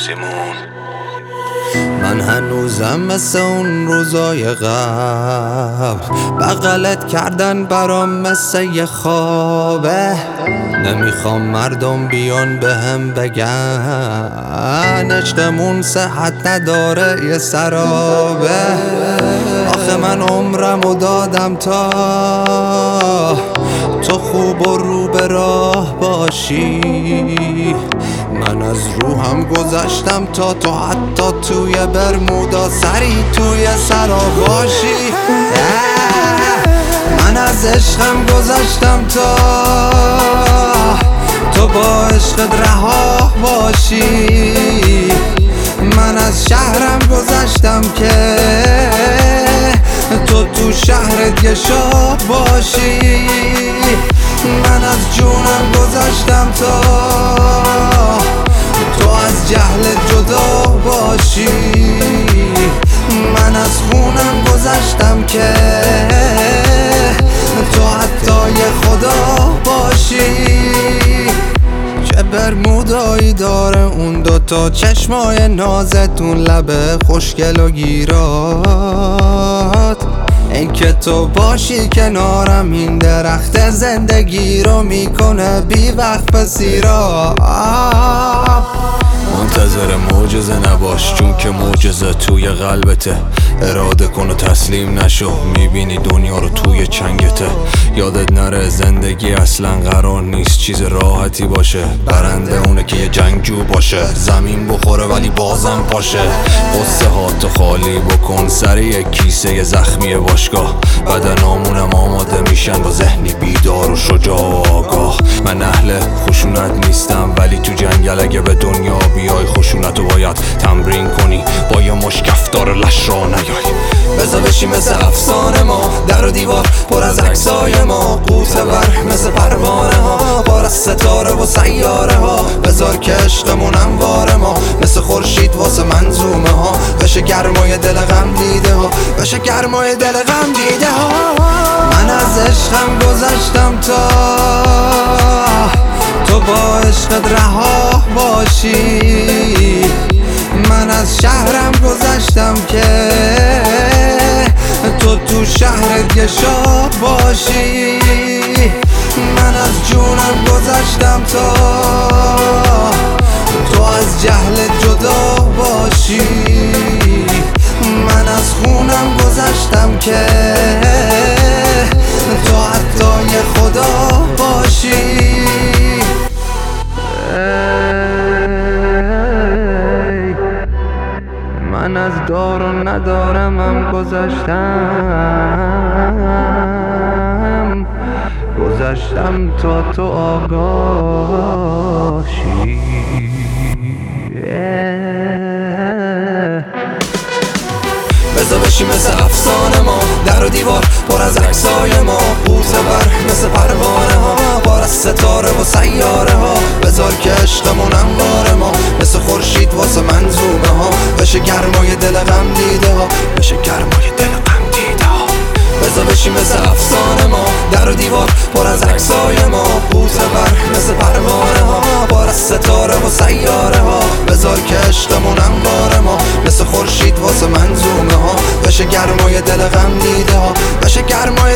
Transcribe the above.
سیمون. من هنوزم مثل اون روزای قبل، بغلت کردن برام مثل یه خوابه. نمیخوام مردم بیان به هم بگن عشقمون صحت نداره یه سرابه. آخه من عمرمو دادم تا تو خوب و رو به راه باشی. من از روحم گذشتم تا تو حتی توی برمودا سری توی سرا باشی. من از عشقم گذشتم تا تو با عشقت رها باشی. من از شهرم گذشتم که تو تو شهرت یه شاه باشی. من از جونم گذشتم تا تو از جهلت جدا باشی. من از خونم گذشتم که تو حتی یه خدا باشی. چه برمودایی داره اون دوتا چشمای نازتون، لبه خوشگل و گیرات. این که تو باشی کنارم این درخت زندگی رو میکنه بی وقت بسیرا. منتظر معجزه نباش چون که معجزه توی قلبته. اراده کن و تسلیم نشو، میبینی دنیا رو توی چنگته. یادت نره زندگی اصلا قرار نیست چیز راحتی باشه. برنده اونه که یه جنگجو باشه، زمین بخوره ولی بازم پاشه. قصه ها تو خالی بکن سر یک کیسه زخمی باشگاه. بدنامونم آماده میشن با ذهنی بیدار و شجاع و آگاه. من اهل خشونت نیستم ولی تو جنگل اگه به دنیا بیای خشونتو باید تمرین کنی، با یه مش کفتار لش را نیای. بذار بشی مثل افسانه ما، در و دیوار پر از عکسای ما. قوطه ور مثل پروانه ها، پر از ستاره و سیاره ها. بذار که عشقمون انوار ما مثل خورشید واسه منظومه ها. بشه گرمای دل غم دیده ها، بشه گرمای دل غم دیده ها. من از عشقم گذشتم تا تو با عشقت رها باشی. من از شهرم گذشتم که تو تو شهرت یه شاه باشی. من از جونم گذشتم تا تو از جهلت جدا باشی. من از خونم گذشتم که تو حتی یه خدا باشی. من از دار و ندارمم گذشتم تا تو آگاهی. بذار بشی مثل افسانه ما، در و دیوار پر از عکسای ما. قوطه ور مثل پروانه ها، پر از ستاره و سیاره ها. بذار که عشقمون انوار ما مثل خورشید واسه منظومه ها. بشه گرمای دل غم دیده ها، بشه گرمای دل غم دیده ها. بذار بشی مثل افسانه ما، در و دیوار پر از عکسای ما. قوطه ور مثل پروانه ها، پر از ستاره و سیاره ها. بذار که عشقمون انوار ما مثل خورشید واسه منظومه ها. بشه گرمای دل غم دیده ها، بشه گرمای